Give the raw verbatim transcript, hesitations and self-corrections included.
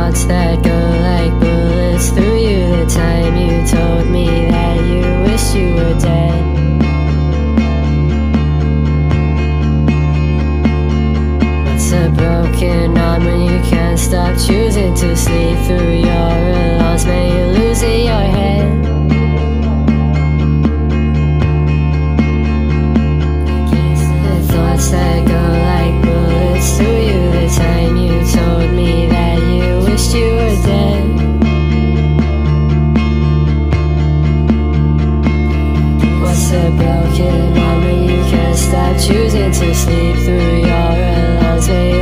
thoughts that go like bullets through you. The time you told me that you wish you were dead. What's a broken arm when you can't stop choosing to sleep through your alarms? Man, you're losing your head. Thoughts that go like bullets through you. The time you told me that you wished you were dead. What's a broken arm when you can't stop choosing to sleep through your alarms?